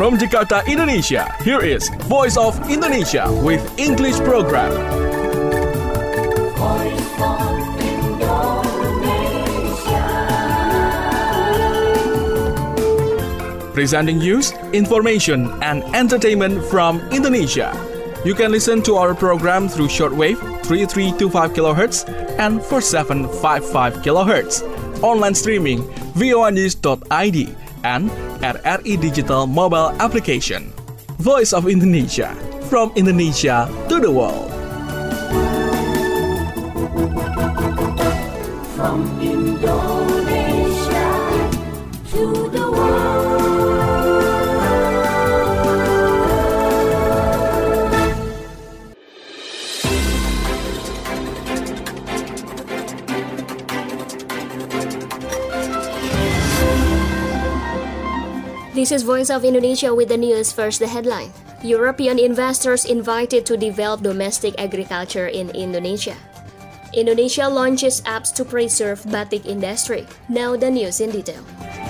From Jakarta, Indonesia, here is Voice of Indonesia with English program. Voice of Indonesia. Presenting news, information, and entertainment from Indonesia. You can listen to our program through shortwave 3325 kHz and 4755 kHz. Online streaming voanews.id and at RI Digital mobile application. Voice of Indonesia, from Indonesia to the world. From Indonesia to the world. This is Voice of Indonesia with the news. First, the headline. European investors invited to develop domestic agriculture in Indonesia. Indonesia launches apps to preserve batik industry. Now the news in detail.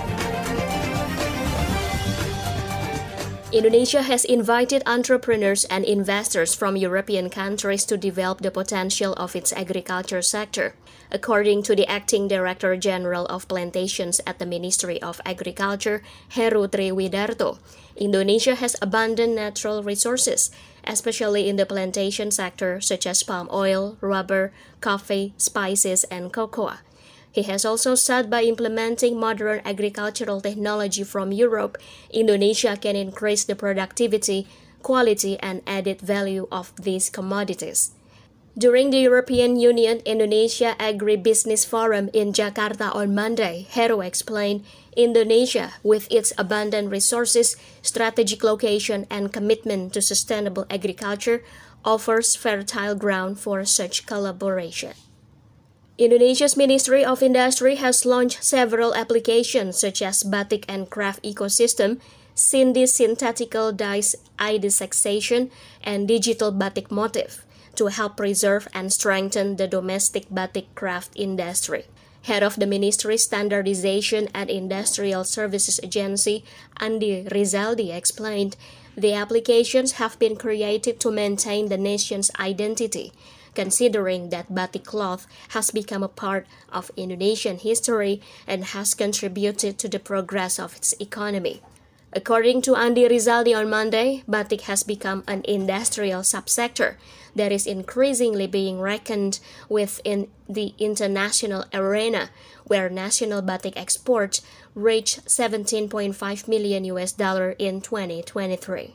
Indonesia has invited entrepreneurs and investors from European countries to develop the potential of its agriculture sector. According to the Acting Director General of Plantations at the Ministry of Agriculture, Heru Triwidarto, Indonesia has abundant natural resources, especially in the plantation sector such as palm oil, rubber, coffee, spices, and cocoa. He has also said by implementing modern agricultural technology from Europe, Indonesia can increase the productivity, quality, and added value of these commodities. During the European Union Indonesia Agribusiness Forum in Jakarta on Monday, Heru explained Indonesia, with its abundant resources, strategic location, and commitment to sustainable agriculture, offers fertile ground for such collaboration. Indonesia's Ministry of Industry has launched several applications such as Batik and Craft Ecosystem, Sindi Synthetical Dyes Idesexation, and Digital Batik Motif to help preserve and strengthen the domestic batik craft industry. Head of the Ministry's Standardization and Industrial Services Agency, Andi Rizaldi, explained the applications have been created to maintain the nation's identity, considering that batik cloth has become a part of Indonesian history and has contributed to the progress of its economy. According to Andi Rizaldi on Monday, batik has become an industrial subsector that is increasingly being reckoned with in the international arena, where national batik exports reached $17.5 million in 2023.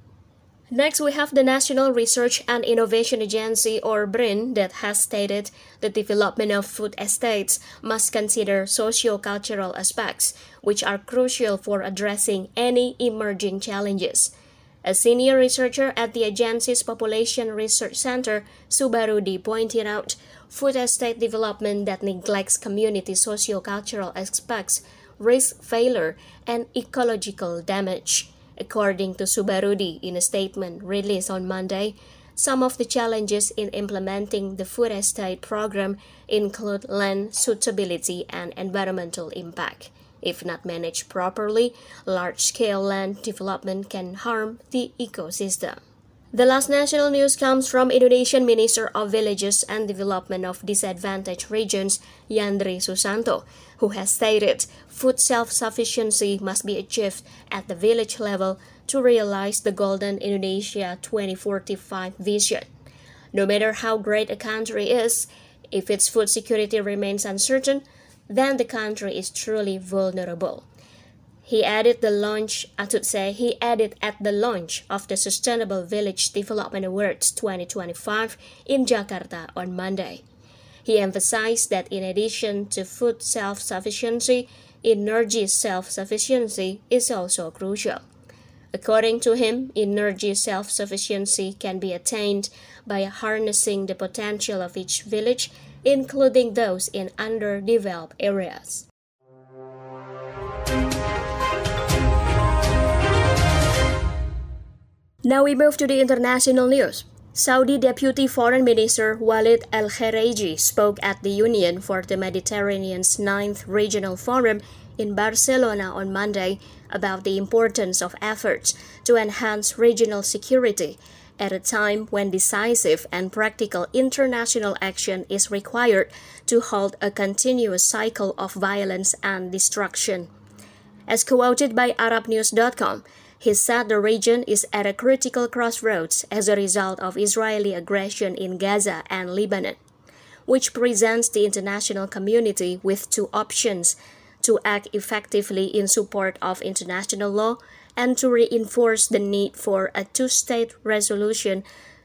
Next, we have the National Research and Innovation Agency, or BRIN, that has stated the development of food estates must consider socio-cultural aspects, which are crucial for addressing any emerging challenges. A senior researcher at the agency's Population Research Center, Subarudi, pointed out food estate development that neglects community socio-cultural aspects risks failure and ecological damage. According to Subarudi, in a statement released on Monday, some of the challenges in implementing the food estate program include land suitability and environmental impact. If not managed properly, large-scale land development can harm the ecosystem. The last national news comes from Indonesian Minister of Villages and Development of Disadvantaged Regions, Yandri Susanto, who has stated food self-sufficiency must be achieved at the village level to realize the Golden Indonesia 2045 vision. No matter how great a country is, if its food security remains uncertain, then the country is truly vulnerable. He added at the launch of the Sustainable Village Development Awards 2025 in Jakarta on Monday. He emphasized that in addition to food self-sufficiency, energy self-sufficiency is also crucial. According to him, energy self-sufficiency can be attained by harnessing the potential of each village, including those in underdeveloped areas. Now we move to the international news. Saudi Deputy Foreign Minister Walid al-Khareji spoke at the Union for the Mediterranean's 9th Regional Forum in Barcelona on Monday about the importance of efforts to enhance regional security at a time when decisive and practical international action is required to halt a continuous cycle of violence and destruction. As quoted by ArabNews.com, he said the region is at a critical crossroads as a result of Israeli aggression in Gaza and Lebanon, which presents the international community with two options: to act effectively in support of international law and to reinforce the need for a two-state solution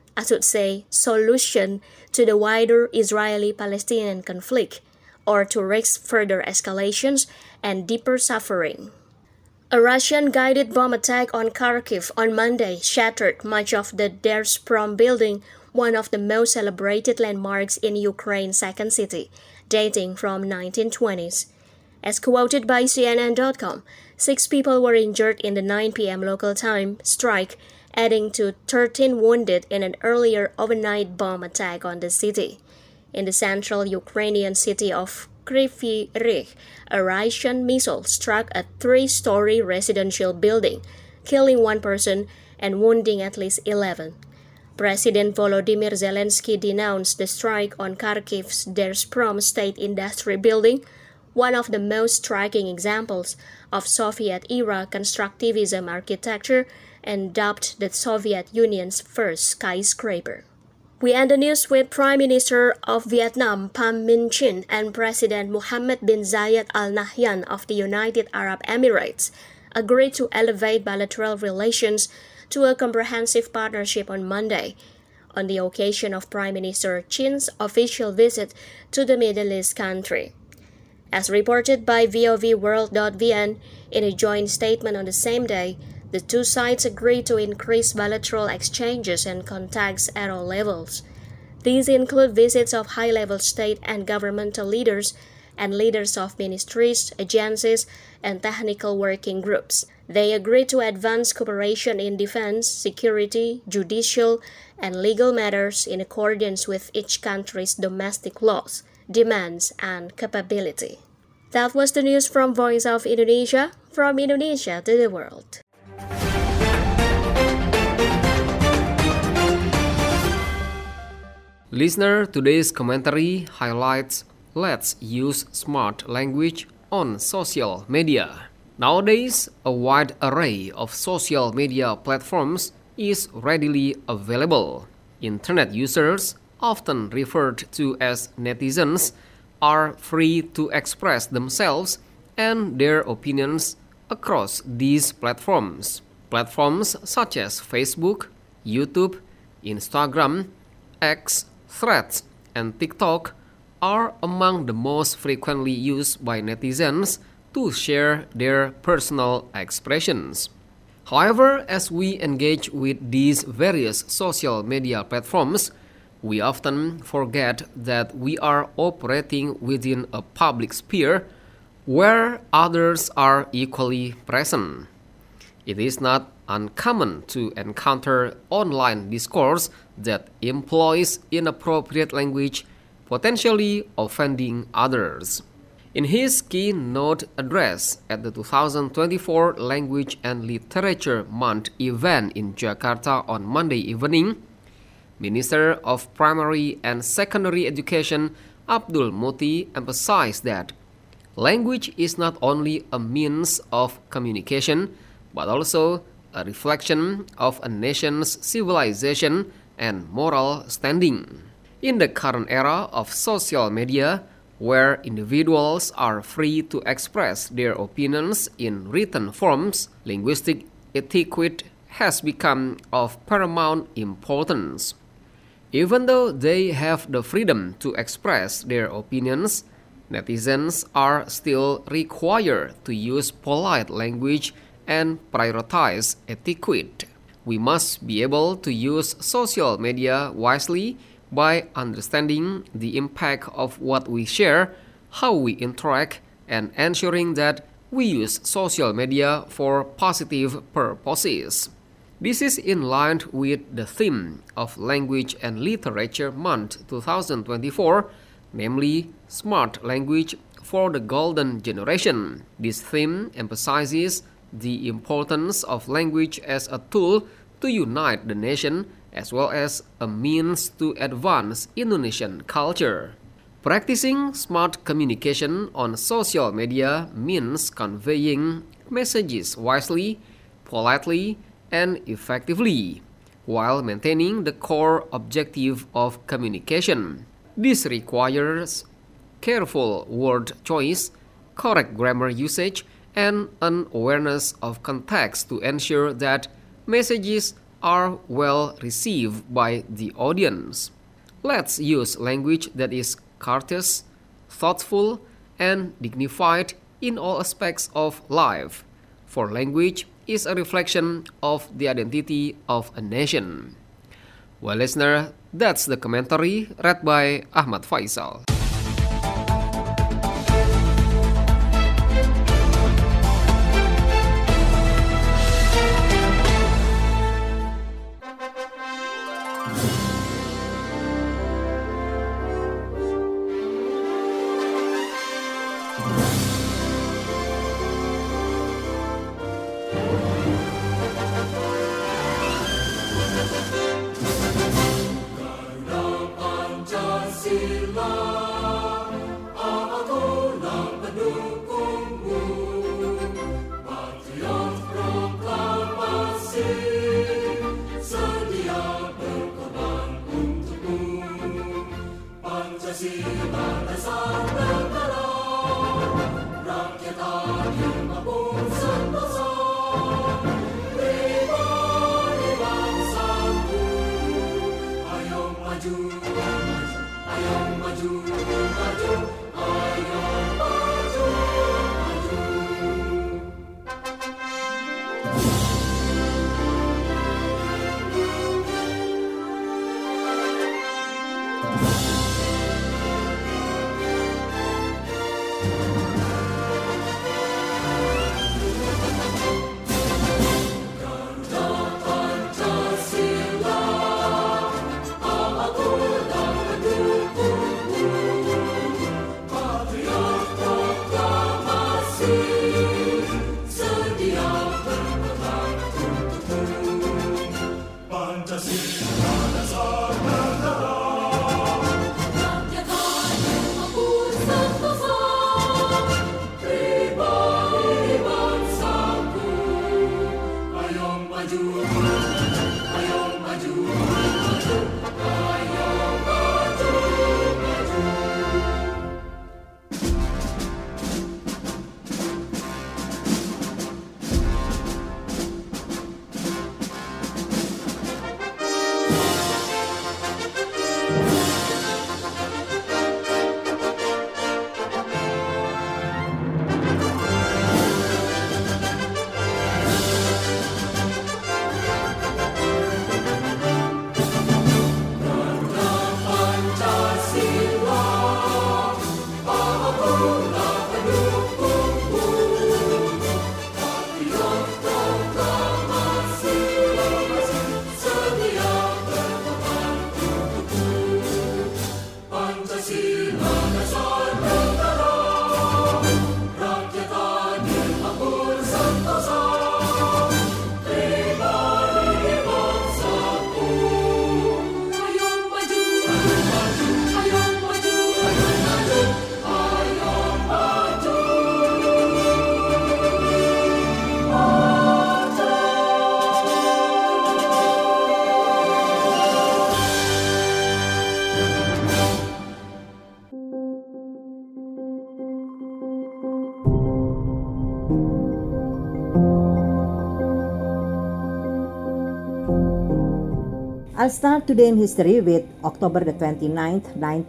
to the wider Israeli-Palestinian conflict, or to risk further escalations and deeper suffering. A Russian-guided bomb attack on Kharkiv on Monday shattered much of the Gazprom building, one of the most celebrated landmarks in Ukraine's second city, dating from 1920s. As quoted by CNN.com, 6 people were injured in the 9 p.m. local time strike, adding to 13 wounded in an earlier overnight bomb attack on the city. In the central Ukrainian city of Kryvyi Rih, a Russian missile struck a 3-story residential building, killing 1 person and wounding at least 11. President Volodymyr Zelensky denounced the strike on Kharkiv's Gazprom State Industry Building, one of the most striking examples of Soviet-era constructivism architecture, and dubbed the Soviet Union's first skyscraper. We end the news with Prime Minister of Vietnam Pham Minh Chinh and President Mohammed bin Zayed Al Nahyan of the United Arab Emirates agreed to elevate bilateral relations to a comprehensive partnership on Monday, on the occasion of Prime Minister Chin's official visit to the Middle East country. As reported by VOVworld.vn, in a joint statement on the same day, the two sides agreed to increase bilateral exchanges and contacts at all levels. These include visits of high-level state and governmental leaders and leaders of ministries, agencies, and technical working groups. They agreed to advance cooperation in defense, security, judicial, and legal matters in accordance with each country's domestic laws, demands, and capability. That was the news from Voice of Indonesia, from Indonesia to the world. Listener, today's commentary highlights let's use smart language on social media. Nowadays, a wide array of social media platforms is readily available. Internet users, often referred to as netizens, are free to express themselves and their opinions across these platforms. Platforms such as Facebook, YouTube, Instagram, X, Threads, and TikTok are among the most frequently used by netizens to share their personal expressions. However, as we engage with these various social media platforms, we often forget that we are operating within a public sphere where others are equally present. It is not uncommon to encounter online discourse that employs inappropriate language, potentially offending others. In his keynote address at the 2024 Language and Literature Month event in Jakarta on Monday evening, Minister of Primary and Secondary Education Abdul Muti emphasized that language is not only a means of communication, but also a reflection of a nation's civilization and moral standing. In the current era of social media, where individuals are free to express their opinions in written forms, linguistic etiquette has become of paramount importance. Even though they have the freedom to express their opinions, netizens are still required to use polite language and prioritize etiquette. We must be able to use social media wisely by understanding the impact of what we share, how we interact, and ensuring that we use social media for positive purposes. This is in line with the theme of Language and Literature Month 2024, namely Smart Language for the Golden Generation. This theme emphasizes the importance of language as a tool to unite the nation as well as a means to advance Indonesian culture. Practicing smart communication on social media means conveying messages wisely, politely, and effectively, while maintaining the core objective of communication. This requires careful word choice, correct grammar usage, and an awareness of context to ensure that messages are well received by the audience. Let's use language that is courteous, thoughtful, and dignified in all aspects of life, for language is a reflection of the identity of a nation. Well, listener, that's the commentary read by Ahmad Faisal. I'll start today in history with October the 29th,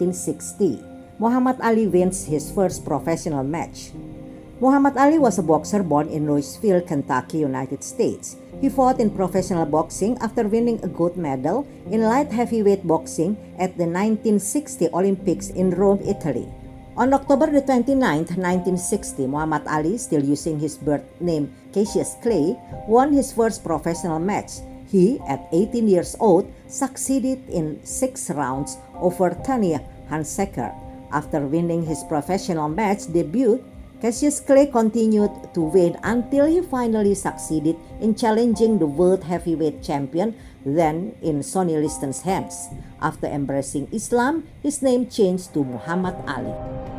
1960. Muhammad Ali wins his first professional match. Muhammad Ali was a boxer born in Louisville, Kentucky, United States. He fought in professional boxing after winning a gold medal in light heavyweight boxing at the 1960 Olympics in Rome, Italy. On October the 29th, 1960, Muhammad Ali, still using his birth name Cassius Clay, won his first professional match. He, at 18 years old, succeeded in 6 rounds over Tanya Hansecker, After winning his professional match debut, Cassius Clay continued to win until he finally succeeded in challenging the world heavyweight champion, then in Sonny Liston's hands. After embracing Islam, his name changed to Muhammad Ali.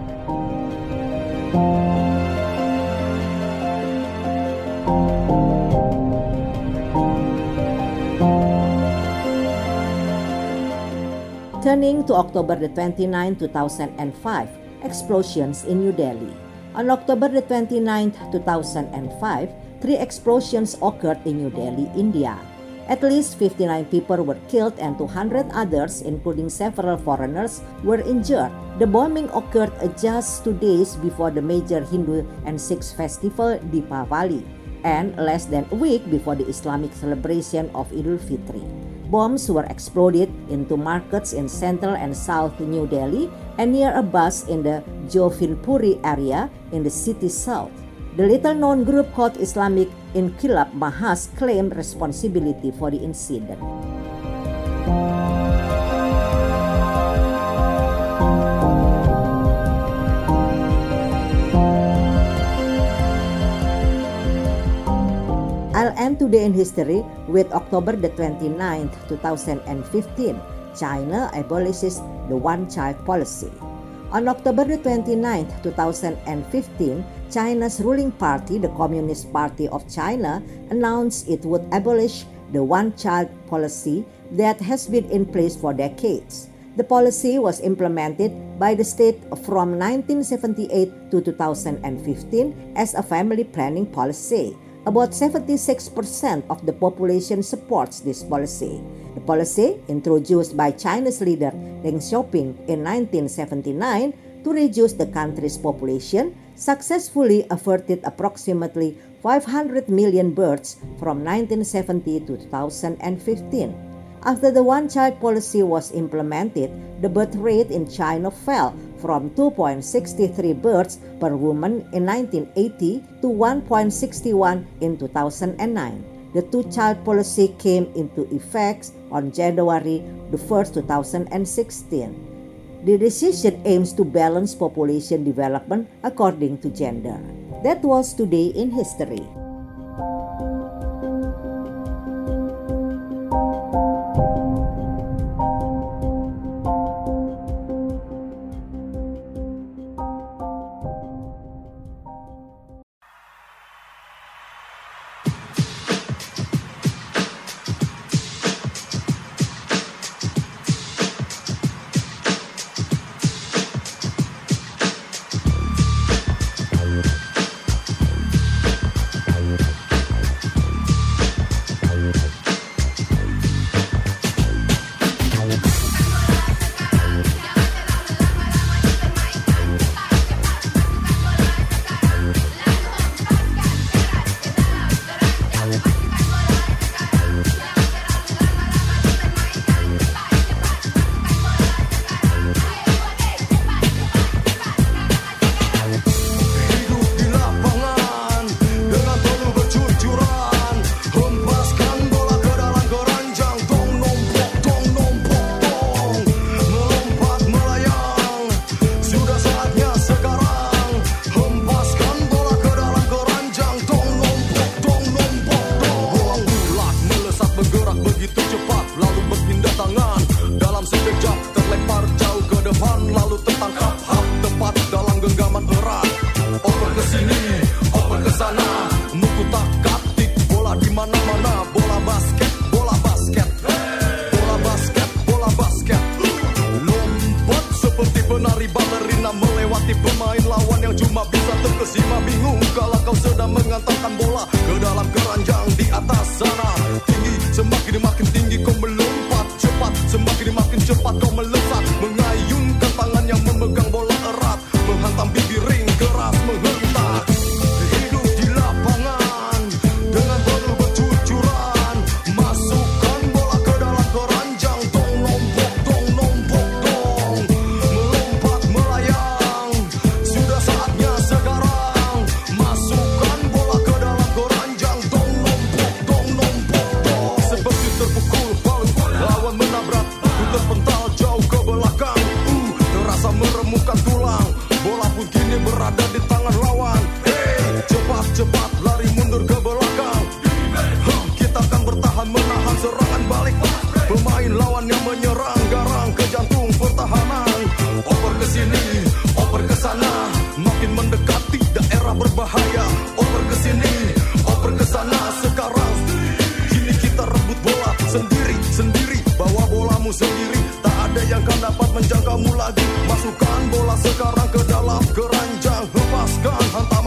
Turning to October 29, 2005, explosions in New Delhi. On October 29, 2005, 3 explosions occurred in New Delhi, India. At least 59 people were killed and 200 others, including several foreigners, were injured. The bombing occurred just 2 days before the major Hindu and Sikh festival Deepavali, and less than a week before the Islamic celebration of Idul Fitri. Bombs were exploded into markets in central and south New Delhi and near a bus in the Jovinpuri area in the city's south. The little-known group called Islamic Inqilab Mahas claimed responsibility for the incident. I'll end today in history with October the 29th, 2015. China abolishes the one-child policy. On October the 29th, 2015, China's ruling party, the Communist Party of China, announced it would abolish the one-child policy that has been in place for decades. The policy was implemented by the state from 1978 to 2015 as a family planning policy. About 76% of the population supports this policy. The policy, introduced by China's leader Deng Xiaoping in 1979 to reduce the country's population, successfully averted approximately 500 million births from 1970 to 2015. After the one-child policy was implemented, the birth rate in China fell from 2.63 births per woman in 1980 to 1.61 in 2009. The two-child policy came into effect on January 1st, 2016. The decision aims to balance population development according to gender. That was Today in History. Terpukul pun kini berada di tangan lawan. Cepat-cepat lari mundur ke belakang. Kita akan bertahan menahan serangan balik pemain lawan yang menyerang, garang ke jantung pertahanan. Oper ke sini, oper ke sana, makin mendekati daerah berbahaya. Oper ke sini, oper ke sana. Sekarang kini kita rebut bola sendiri, bawa bolamu sendiri. Tak ada yang kan dapat menjangkaumu lagi. Masukkan bola sekarang ke dalam keranjang. Hempaskan, hantam.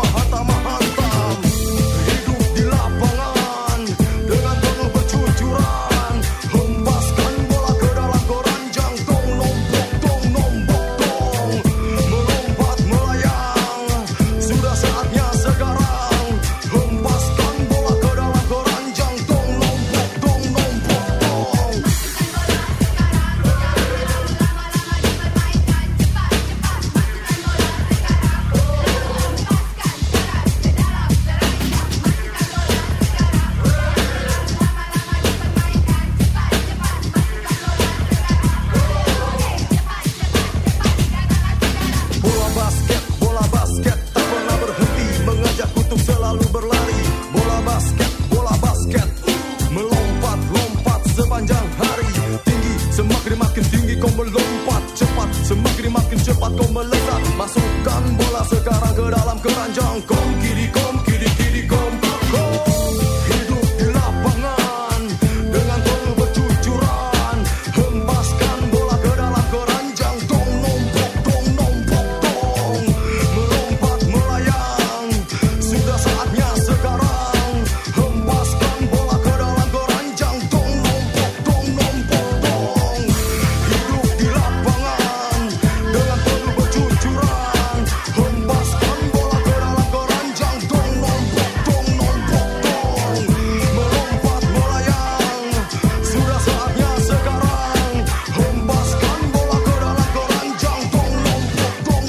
Hidup di lapangan dengan penuh kejujuran. Hempaskan bola ke dalam keranjang. Dong nombok, dong. Melompat melayang. Sudah saatnya sekarang. Hempaskan bola ke dalam keranjang. Dong nombok, dong. Bola basket tak pernah berhenti mengajakku untuk selalu berlari. Bola basket melompat sepanjang hari. Tinggi semakin tinggi kau melompat, cepat semakin cepat kau melesat. Masukkan bola sekarang ke dalam keranjang. Kom kiri kom. Hidup di lapangan dengan penuh kejujuran. Hempaskan bola ke dalam keranjang. Dong nombok, dong. Melompat melayang. Sudah saatnya sekarang. Hempaskan bola ke dalam keranjang. Dong nombok, dong. Hidup di lapangan dengan penuh kejujuran. Hempaskan bola ke dalam keranjang. Dong nombok, dong. Melompat melayang. Sudah saatnya sekarang. Hempaskan bola ke dalam keranjang. Dong nombok, dong.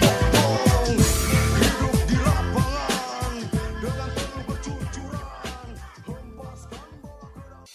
Hidup di lapangan dengan penuh kejujuran. Hempaskan bola ke dalam.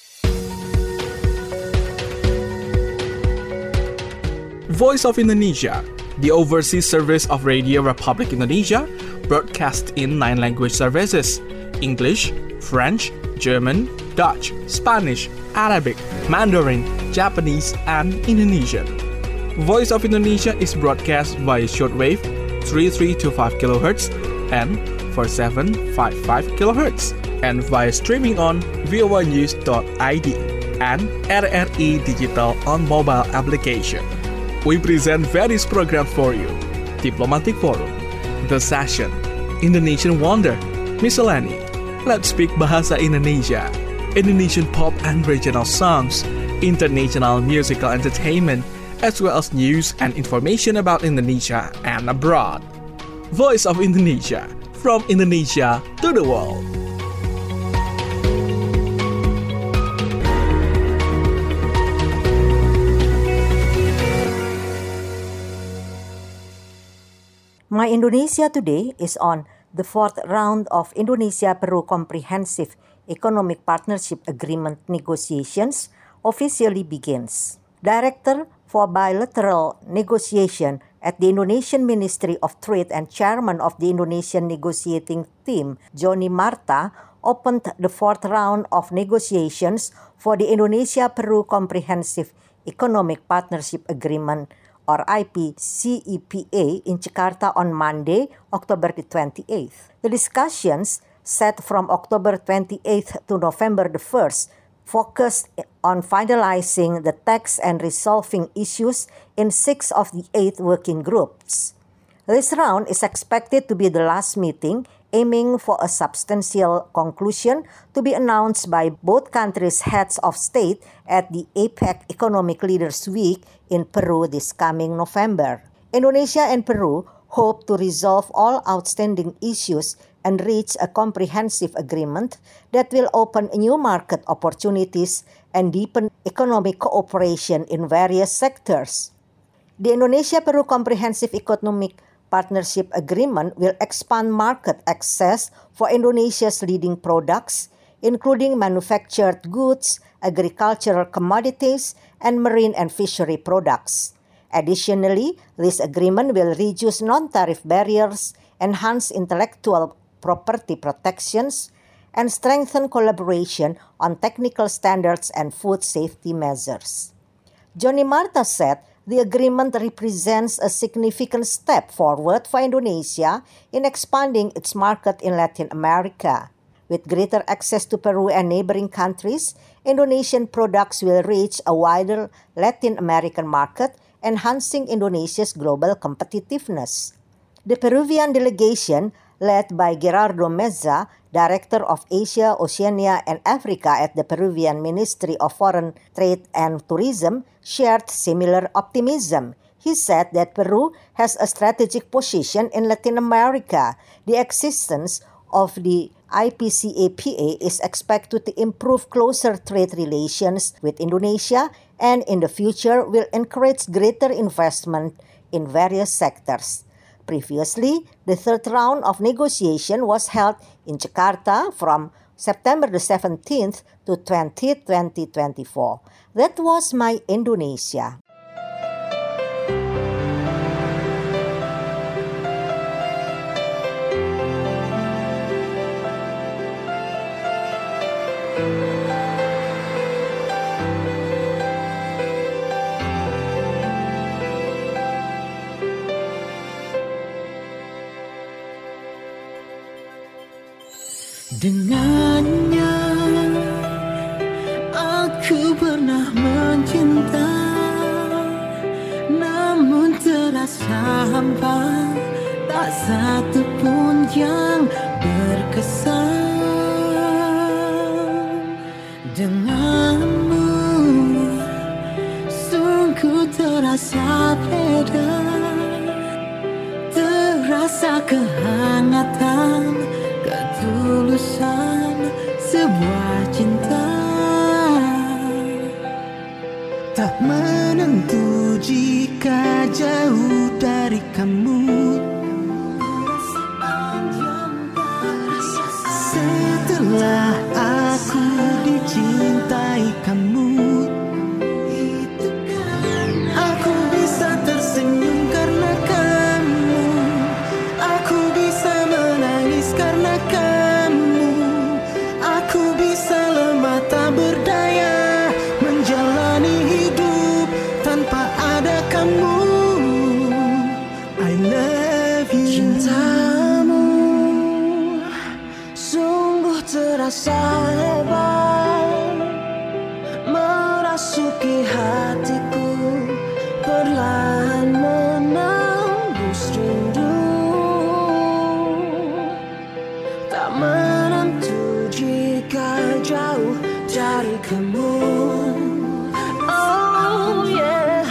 Voice of Indonesia, the overseas service of Radio Republic Indonesia, broadcast in 9 language services: English, French, German, Dutch, Spanish, Arabic, Mandarin, Japanese, and Indonesian. Voice of Indonesia is broadcast via shortwave 3325 kHz and 4755 kHz, and via streaming on voanews.id and RRI Digital on mobile application. We present various programs for you: Diplomatic Forum, The Session, Indonesian Wonder, Miscellany, Let's Speak Bahasa Indonesia, Indonesian pop and regional songs, international musical entertainment, as well as news and information about Indonesia and abroad. Voice of Indonesia, from Indonesia to the world. My Indonesia Today is on the fourth round of Indonesia-Peru Comprehensive Economic Partnership Agreement negotiations officially begins. Director for Bilateral Negotiation at the Indonesian Ministry of Trade and Chairman of the Indonesian Negotiating Team, Johnny Marta, opened the fourth round of negotiations for the Indonesia-Peru Comprehensive Economic Partnership Agreement or IPCEPA in Jakarta on Monday, October the 28th. The discussions, set from October 28th to November the 1st, focused on finalizing the text and resolving issues in 6 of the 8 working groups. This round is expected to be the last meeting, aiming for a substantial conclusion to be announced by both countries' heads of state at the APEC Economic Leaders Week in Peru this coming November. Indonesia and Peru hope to resolve all outstanding issues and reach a comprehensive agreement that will open new market opportunities and deepen economic cooperation in various sectors. The Indonesia-Peru Comprehensive Economic Partnership Agreement will expand market access for Indonesia's leading products, including manufactured goods, agricultural commodities, and marine and fishery products. Additionally, this agreement will reduce non-tariff barriers, enhance intellectual property protections, and strengthen collaboration on technical standards and food safety measures. Johnny Marta said the agreement represents a significant step forward for Indonesia in expanding its market in Latin America. With greater access to Peru and neighboring countries, Indonesian products will reach a wider Latin American market, enhancing Indonesia's global competitiveness. The Peruvian delegation, led by Gerardo Meza, Director of Asia, Oceania, and Africa at the Peruvian Ministry of Foreign Trade and Tourism, shared similar optimism. He said that Peru has a strategic position in Latin America. The existence of the IPCAPA is expected to improve closer trade relations with Indonesia and in the future will encourage greater investment in various sectors. Previously, the third round of negotiation was held in Jakarta from September the 17th to 20th, 2024. That was my Indonesia. Dengannya aku pernah mencinta, namun terasa hampa, tak satu pun yang berkesan. Denganmu sungguh terasa beda, terasa kehangatan, ketulusan sebuah cinta. Tak menentu jika jauh dari kamu, setelah aku dicintai kamu, aku bisa tersenyum karena kamu, aku bisa menangis karena kamu, aku bisa lemah tak berdaya menjalani hidup tanpa ada kamu. I love you. Cintamu sungguh terasa hebat, merasuki hatiku, perlahan menembus rindu. Tak menentu jika jauh dari kamu. Oh yeah.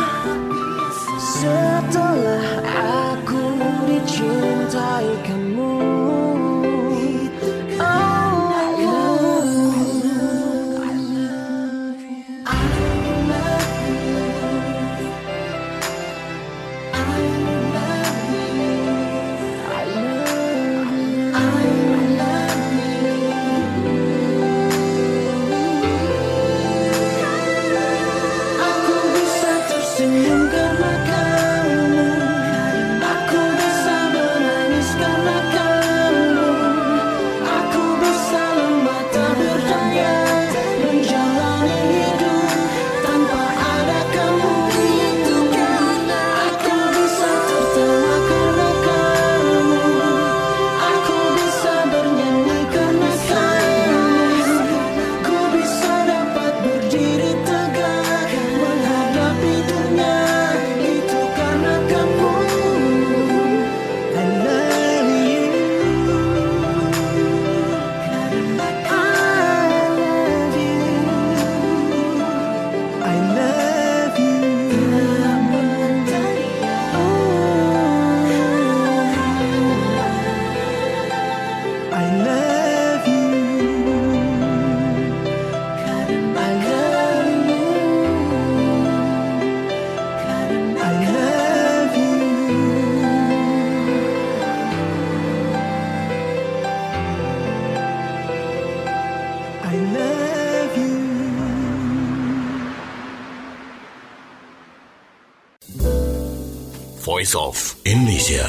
Setelah aku dicintai kamu, karena kamu, aku bisa menangis karena Voice of Indonesia.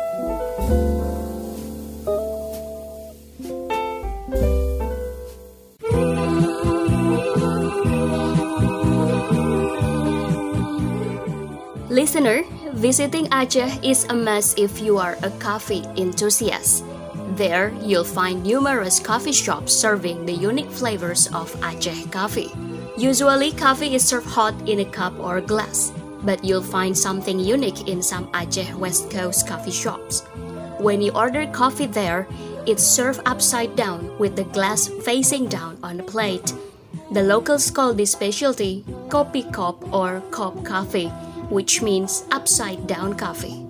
Listener, visiting Aceh is a must if you are a coffee enthusiast. There, you'll find numerous coffee shops serving the unique flavors of Aceh coffee. Usually, coffee is served hot in a cup or glass, but you'll find something unique in some Aceh West Coast coffee shops. When you order coffee there, it's served upside down with the glass facing down on the plate. The locals call this specialty kopi kop or kop coffee, which means upside down coffee.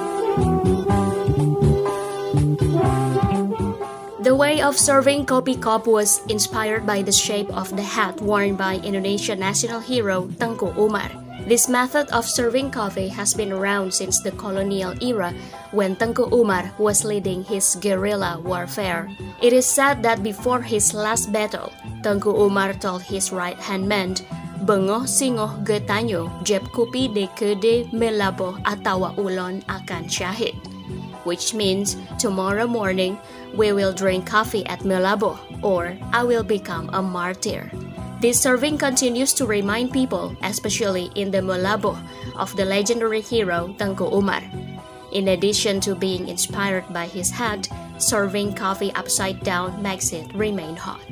The way of serving kopi kop was inspired by the shape of the hat worn by Indonesian national hero Tengku Umar. This method of serving coffee has been around since the colonial era when Tengku Umar was leading his guerrilla warfare. It is said that before his last battle, Tengku Umar told his right-hand man, "Bengoh singoh getanyo, jeb kupi de kede melabo atawa ulon akan syahid," which means tomorrow morning we will drink coffee at Melabo or I will become a martyr. This serving continues to remind people, especially in the Melabo, of the legendary hero Tengku Umar. In addition to being inspired by his hat, serving coffee upside down makes it remain hot.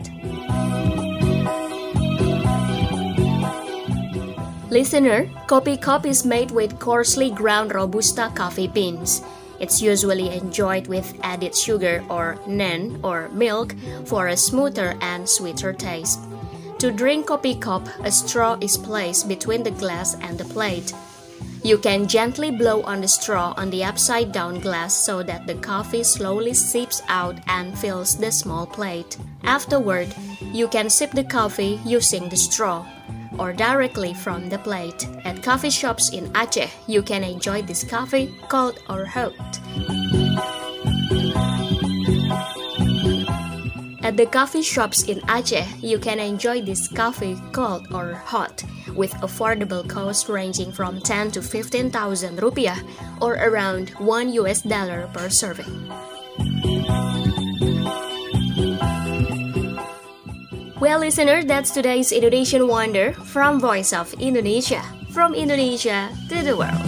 Listener, kopi kop is made with coarsely ground Robusta coffee beans. It's usually enjoyed with added sugar or nen or milk for a smoother and sweeter taste. To drink kopi kop, a straw is placed between the glass and the plate. You can gently blow on the straw on the upside-down glass so that the coffee slowly seeps out and fills the small plate. Afterward, you can sip the coffee using the straw or directly from the plate. At coffee shops in Aceh, you can enjoy this coffee cold or hot. At the coffee shops in Aceh, you can enjoy this coffee cold or hot with affordable cost ranging from 10 to 15,000 rupiah or around $1 per serving. Well, listener, that's today's Indonesian Wonder from Voice of Indonesia. From Indonesia to the world.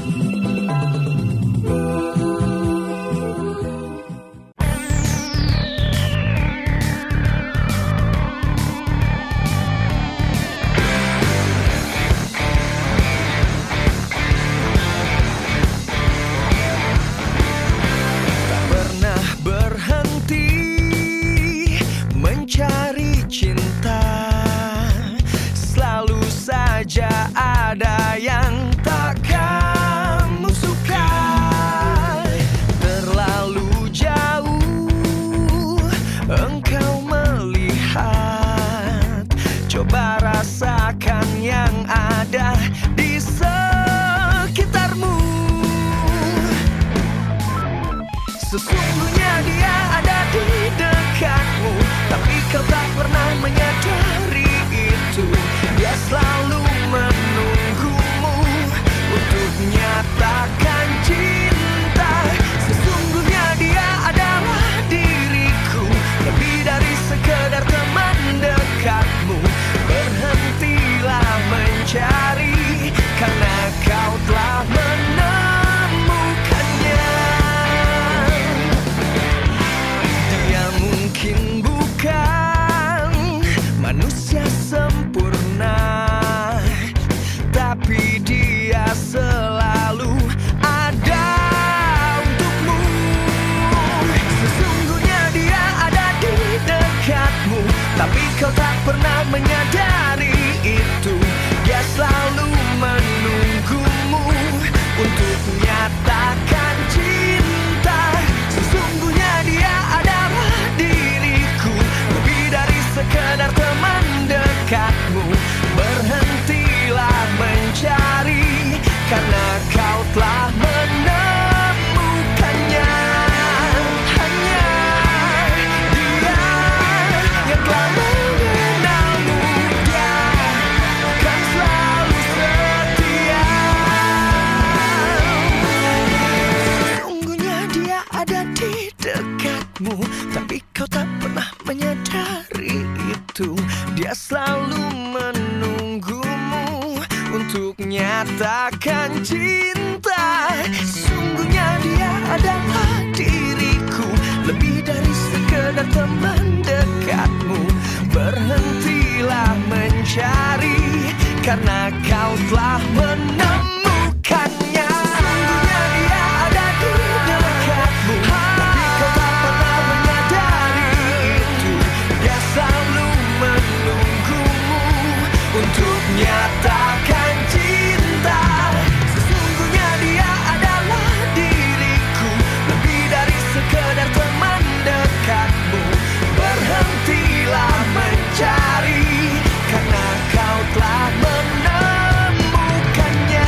Ada yang tak kamu suka, terlalu jauh engkau melihat. Coba rasakan yang ada di sekitarmu. Sesungguhnya dia ada di dekatmu, tapi kau tak pernah menyadari itu. Dia selalu menunggumu untuk nyatakan cinta. Sesungguhnya dia adalah diriku, lebih dari sekedar teman dekatmu. Berhentilah mencari, karena kau telah menemukannya. nyatakan cinta. Sesungguhnya dia adalah diriku, lebih dari sekedar teman dekatmu. Berhentilah mencari, karena kau telah menemukannya. Sesungguhnya dia ada di dekatmu, tapi kau tak pernah menyadari itu. Dia selalu menunggumu untuk nyatakan cinta. Sesungguhnya dia adalah diriku, lebih dari sekedar teman dekatmu. Berhentilah mencari, karena kau telah menemukannya.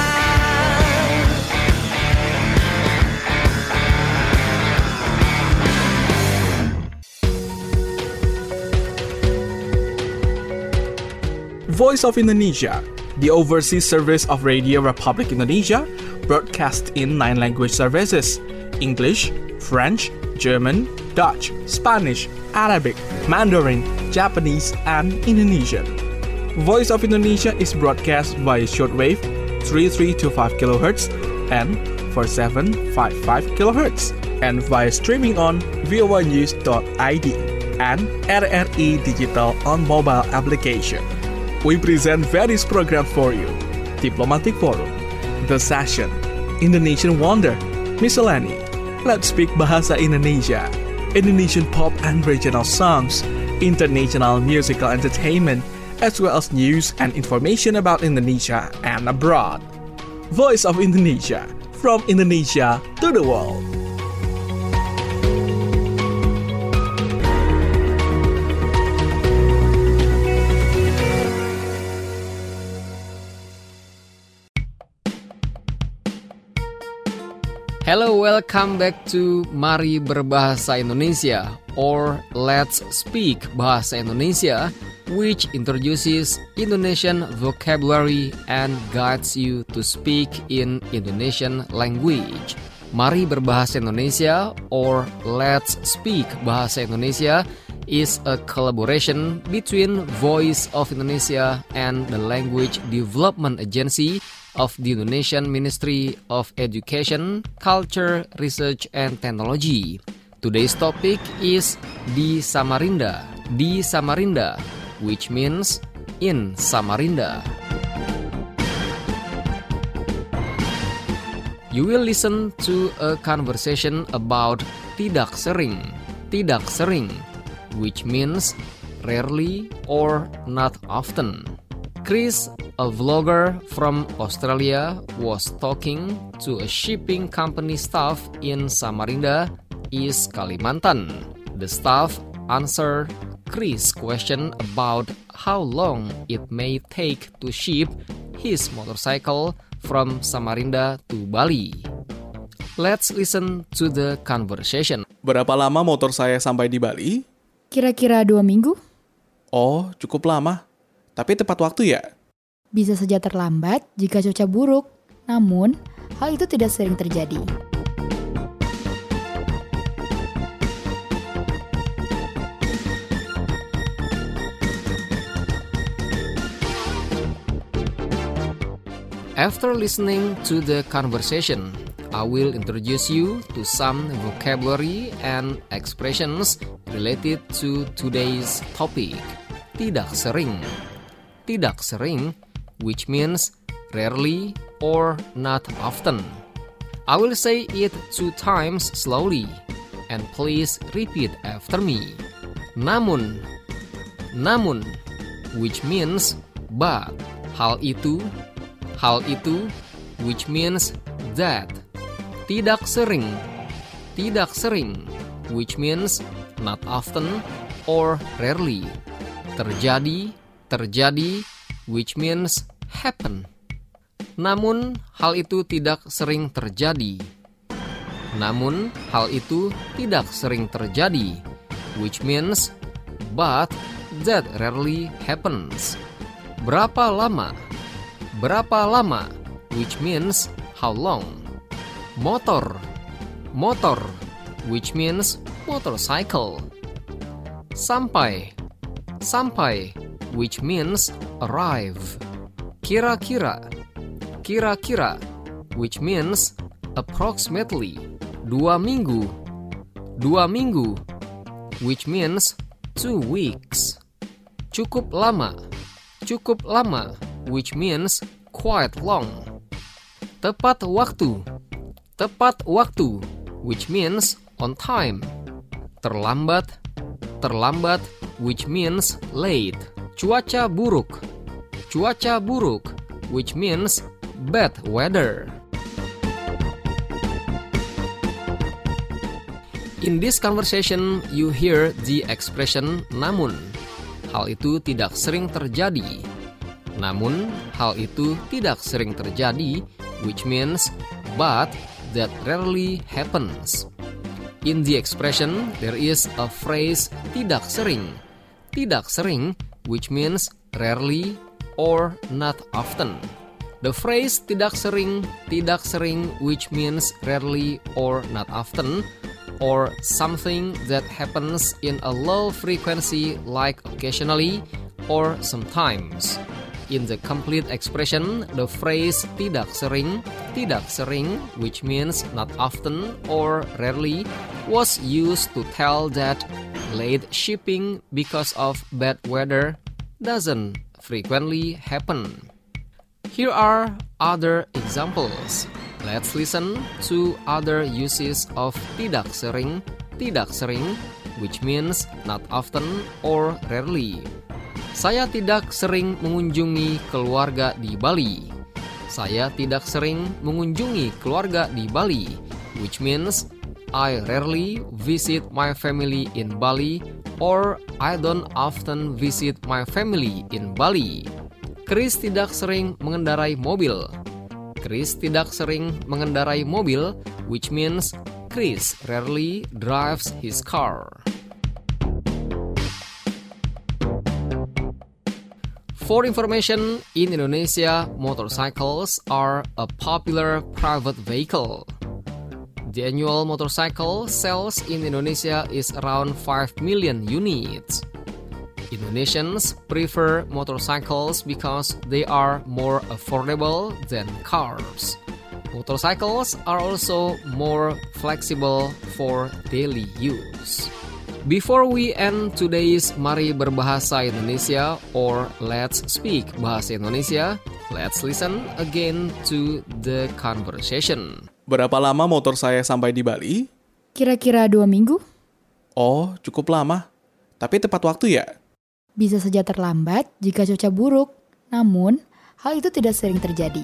Voice of Indonesia, the overseas service of Radio Republic Indonesia, broadcast in 9 language services: English, French, German, Dutch, Spanish, Arabic, Mandarin, Japanese, and Indonesian. Voice of Indonesia is broadcast via shortwave 3325 kHz and 4755 kHz, and via streaming on voanews.id and RRI Digital on mobile application. We present various programs for you: Diplomatic Forum, The Session, Indonesian Wonder, Miscellany, Let's Speak Bahasa Indonesia, Indonesian pop and regional songs, international musical entertainment, as well as news and information about Indonesia and abroad. Voice of Indonesia, from Indonesia to the world. Hello, welcome back to Mari Berbahasa Indonesia, or Let's Speak Bahasa Indonesia, which introduces Indonesian vocabulary and guides you to speak in Indonesian language. Mari Berbahasa Indonesia, or Let's Speak Bahasa Indonesia, is a collaboration between Voice of Indonesia and the Language Development Agency of the Indonesian Ministry of Education, Culture, Research, and Technology. Today's topic is di Samarinda, which means in Samarinda. You will listen to a conversation about tidak sering, which means rarely or not often. Chris, a vlogger from Australia, was talking to a shipping company staff in Samarinda, East Kalimantan. The staff answered Chris' question about how long it may take to ship his motorcycle from Samarinda to Bali. Let's listen to the conversation. Berapa lama motor saya sampai di Bali? Kira-kira 2 minggu? Oh, cukup lama. Tapi tepat waktu ya? Bisa saja terlambat jika cuaca buruk. Namun, hal itu tidak sering terjadi. After listening to the conversation, I will introduce you to some vocabulary and expressions related to today's topic. Tidak sering, which means rarely or not often. I will say it 2 times slowly, and please repeat after me. Namun, which means but. Hal itu, which means that. Tidak sering, which means not often or rarely. Terjadi, which means happen. Namun, hal itu tidak sering terjadi. Which means but that rarely happens. Berapa lama, which means how long. Motor, which means motorcycle. Sampai, which means arrive. Kira-kira, Kira-kira, which means approximately. 2 minggu. 2 minggu, which means 2 weeks. Cukup lama. Cukup lama, which means quite long. Tepat waktu. Tepat waktu, which means on time. Terlambat. Terlambat, which means late. Cuaca buruk. Cuaca buruk, which means bad weather. In this conversation, you hear the expression namun. Hal itu tidak sering terjadi. Namun, hal itu tidak sering terjadi, which means but that rarely happens. In the expression, there is a phrase tidak sering. Tidak sering, which means rarely or not often. The phrase tidak sering, which means rarely or not often, or something that happens in a low frequency like occasionally or sometimes. In the complete expression, the phrase tidak sering, which means not often or rarely, was used to tell that late shipping because of bad weather doesn't frequently happen. Here are other examples. Let's listen to other uses of tidak sering, which means not often or rarely. Saya tidak sering mengunjungi keluarga di Bali. Saya tidak sering mengunjungi keluarga di Bali, which means I rarely visit my family in Bali or I don't often visit my family in Bali. Chris tidak sering mengendarai mobil. Chris tidak sering mengendarai mobil, which means Chris rarely drives his car. For information, in Indonesia, motorcycles are a popular private vehicle. The annual motorcycle sales in Indonesia is around 5 million units. Indonesians prefer motorcycles because they are more affordable than cars. Motorcycles are also more flexible for daily use. Before we end today's Mari Berbahasa Indonesia or Let's Speak Bahasa Indonesia, let's listen again to the conversation. Berapa lama motor saya sampai di Bali? Kira-kira 2 minggu? Oh, cukup lama. Tapi tepat waktu ya? Bisa saja terlambat jika cuaca buruk. Namun, hal itu tidak sering terjadi.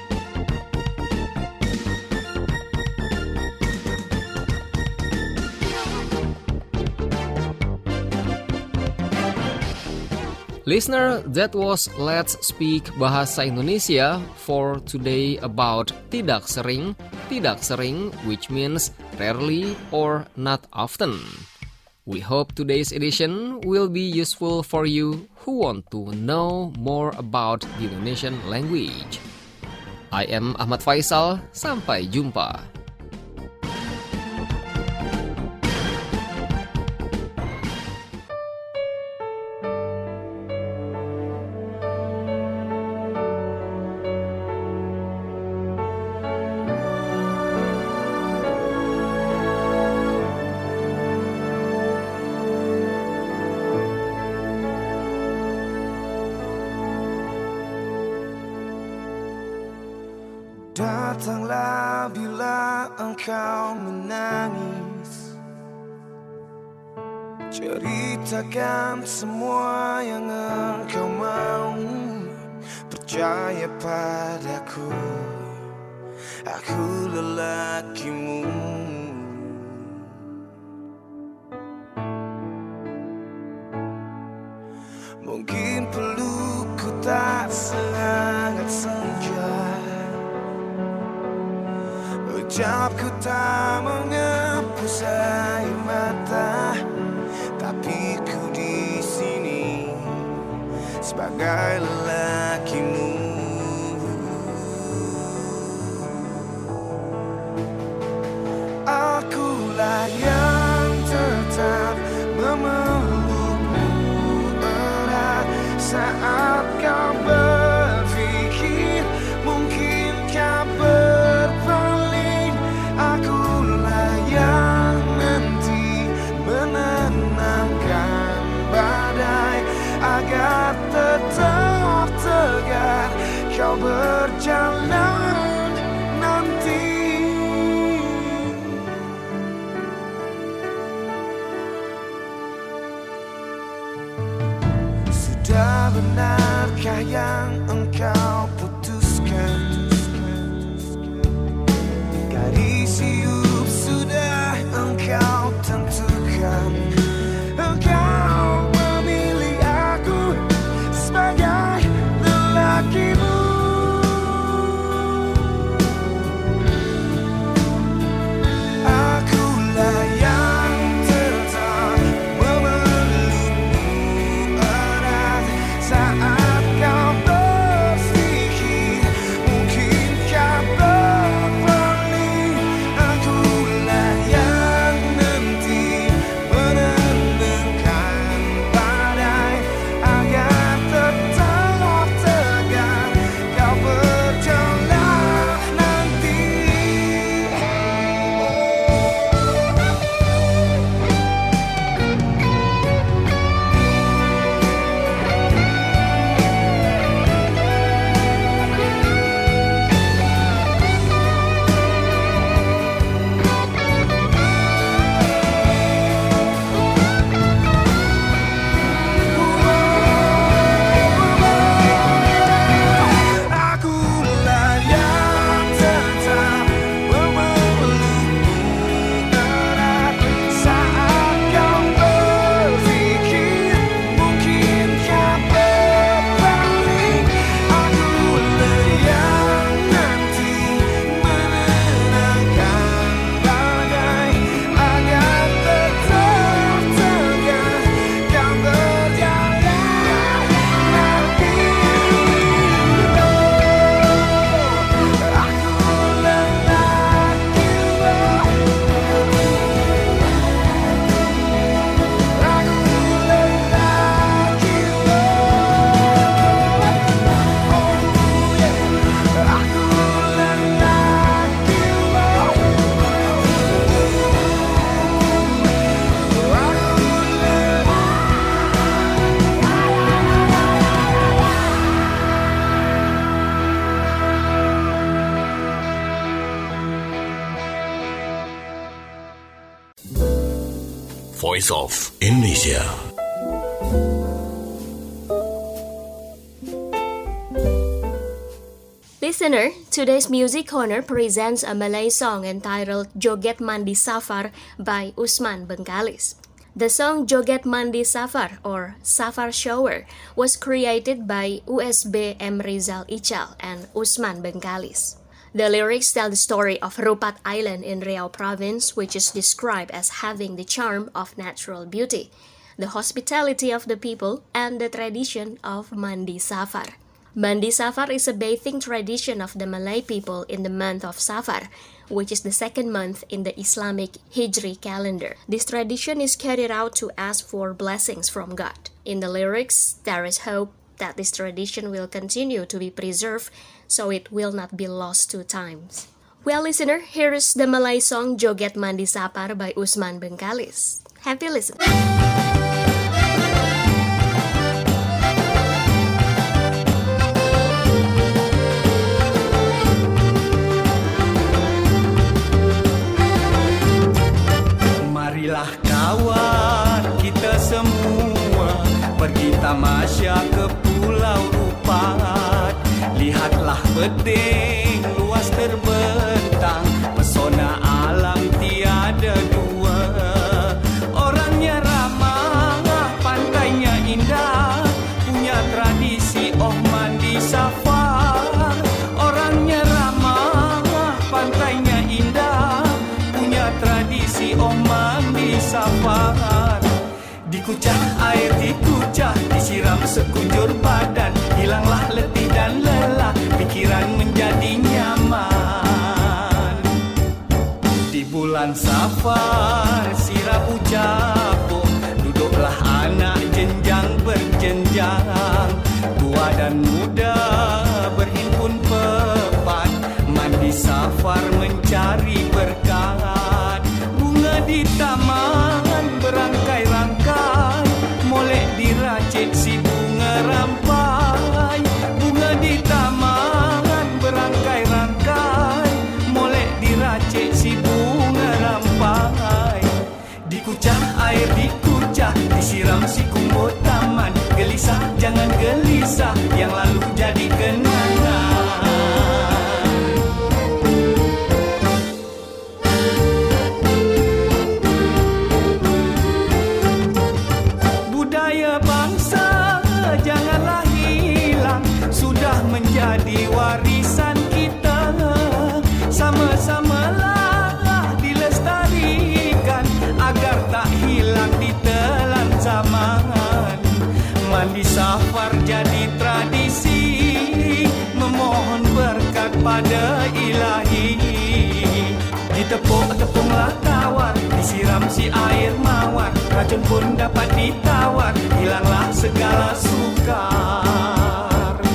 Listener, that was Let's Speak Bahasa Indonesia for today about tidak sering, which means rarely or not often. We hope today's edition will be useful for you who want to know more about the Indonesian language. I am Ahmad Faisal, sampai jumpa. Datanglah bila engkau menangis, ceritakan semua yang engkau mau. Percaya padaku, aku lelakimu. Mungkin pelukku tak sehangat senja, ucapku tak menghapus air mata, tapi ku di sini sebagai lelakimu. Akulah yang tetap memelukmu erat saat kau berpikir mungkin benarkah yang engkau putuskan? Garis hidup sudah engkau tentukan. Engkau memilih aku sebagai lelakimu. Akulah yang tetap memelukmu erat saat kau berpikir mungkinkah berpaling. Akulah yang nanti menenangkan badai agar tetap tegar kau berjalan nanti. Akulah yang tetap memelukmu erat saat kau berpikir mungkinkah berpaling. Akulah yang nanti menenangkan badai agar tetap tegar kau berjalan nanti. Voice of Indonesia. Listener, today's Music Corner presents a Malay song entitled Joget Mandi Safar by Usman Bengkalis. The song Joget Mandi Safar or Safar Shower was created by USB M. Rizal Ical and Usman Bengkalis. The lyrics tell the story of Rupat Island in Riau Province, which is described as having the charm of natural beauty, the hospitality of the people, and the tradition of Mandi Safar. Mandi Safar is a bathing tradition of the Malay people in the month of Safar, which is the second month in the Islamic Hijri calendar. This tradition is carried out to ask for blessings from God. In the lyrics, there is hope that this tradition will continue to be preserved so it will not be lost to times. Well, listener, here is the Malay song Joget Mandi Safar by Usman Bengkalis. Happy listening. Marilah kawan kita semua pergi tamasya ke Pulau Rupat. Lihatlah beding luas terbentang, pesona alam tiada dua. Orangnya ramah, pantainya indah, punya tradisi oh mandi safar. Orangnya ramah, pantainya indah, punya tradisi oh mandi safar. Dikucah air dikucah, disiram sekujur badan, hilanglah letih dan lelah, pikiran menjadi nyaman. Di bulan Safar sirap ucapo, duduklah anak jenjang berjenjang, tua dan muda berhimpun pepat, mandi Safar mencari berkat. Bunga di taman berangkai-rangkai, molek diracik si bunga rampai. Bunga di taman berangkai-rangkai, molek diracik si bunga rampai. Dikucah air dikucah, disiram si kumbu taman, geli gelisah, jangan gelisah, yang lalu jadi kenangan. Budaya bangsa janganlah hilang, sudah menjadi warisan kita. Sama-samalah dilestarikan agar tak hilang ditelan zaman. Mandi safar jadi tradisi, memohon berkat pada ilahi. Ditepung-tepunglah tawar, disiram si air mawar, racun pun dapat ditawar, hilanglah segala sukar.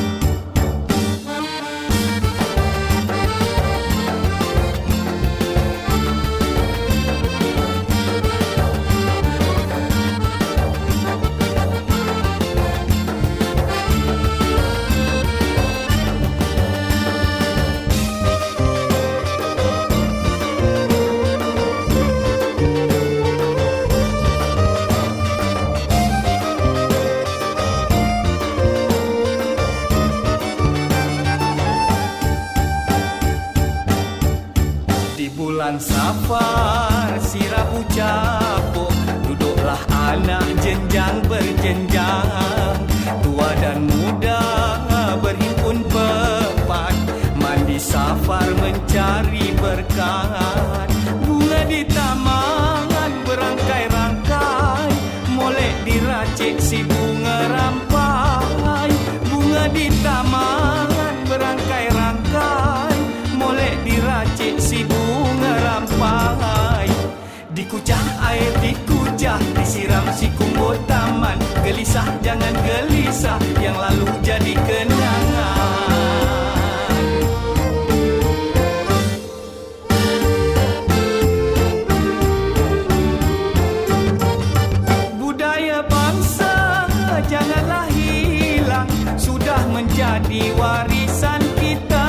Bulan Safar si Rabu capuk, duduklah anak jenjang berjenjang, tua dan muda berhimpun pepat, mandi safar mencari berkat. Bunga di taman berangkai-rangkai, molek diracik si bunga rampai. Bunga di taman berangkai-rangkai, molek diracik si bunga rampai. Dikucah air dikujah, disiram si kumbut taman. Gelisah jangan gelisah, yang lalu jadi kenangan. Budaya bangsa janganlah hilang, sudah menjadi warisan kita.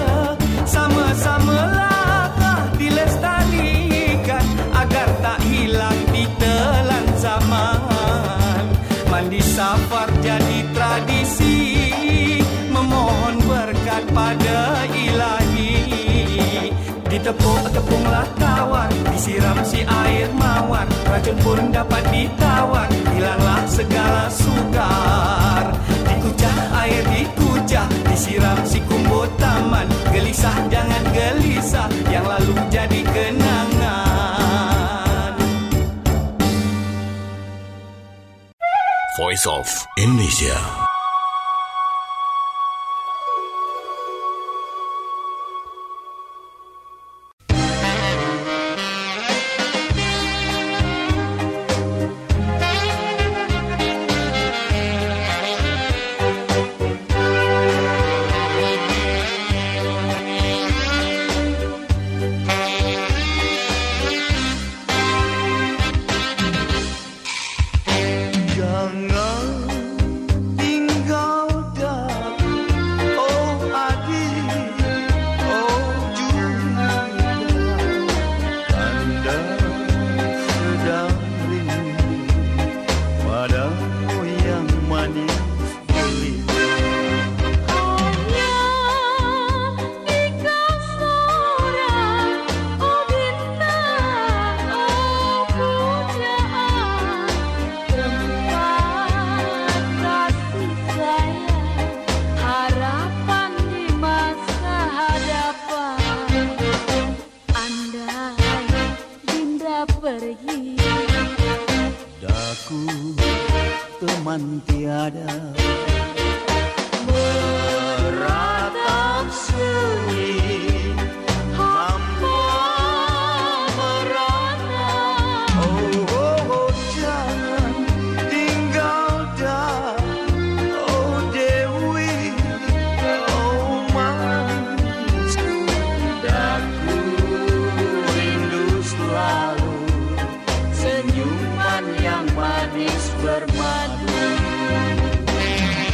Sama-samalah dilestarikan agar tak hilang ditelan zaman. Mandi safar jadi tradisi, memohon berkat pada ilahi. Ditepung-tepunglah tawar, disiram si air mawar, racun pun dapat ditawar, hilanglah segala sukar. Dikucah air dikujah, disiram si kumbut taman. Gelisah jangan gelisah, yang lalu jadi kenangan. Voice of Indonesia. teman tiada meratap sunyi hamba merana. Oh, jangan tinggal dah, oh Dewi, oh manisku, daku rindu selalu senyuman yang manis bermadu.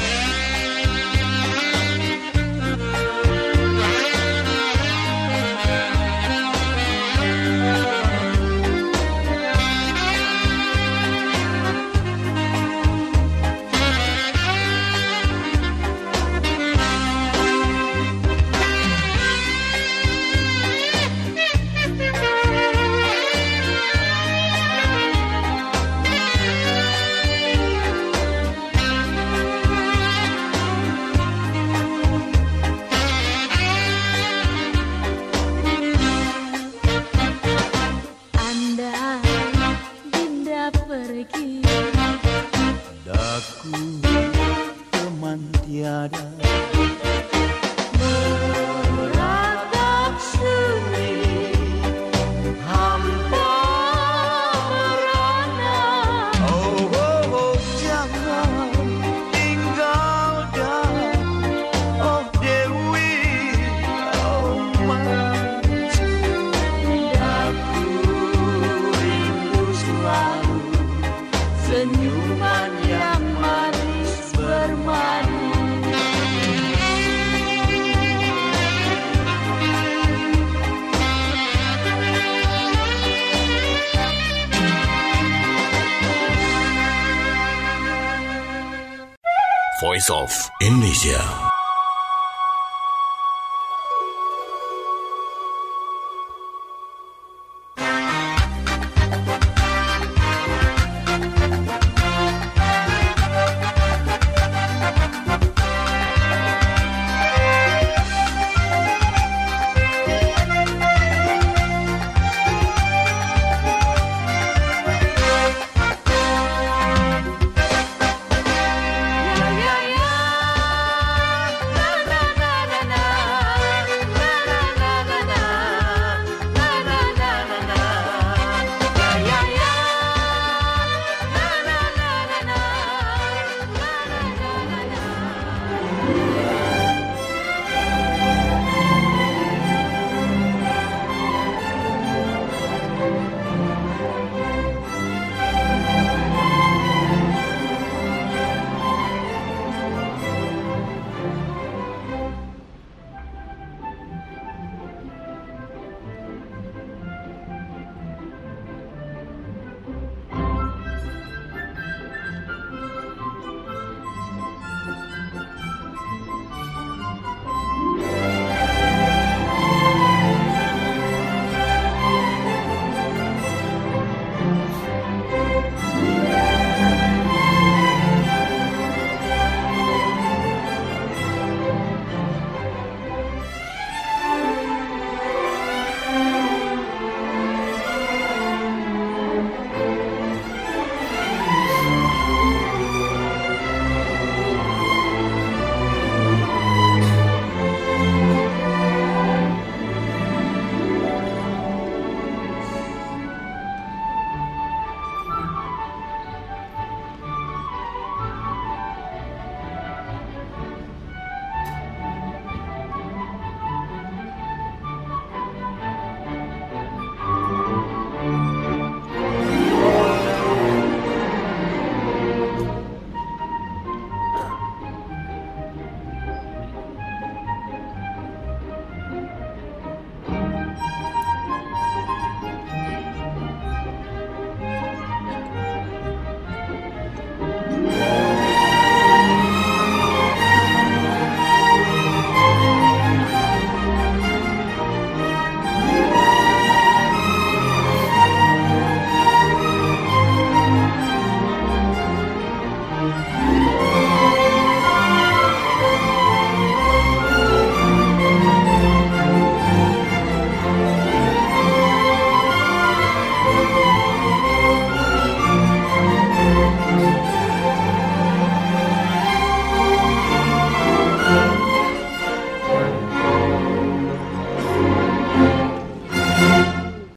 Voice of Indonesia.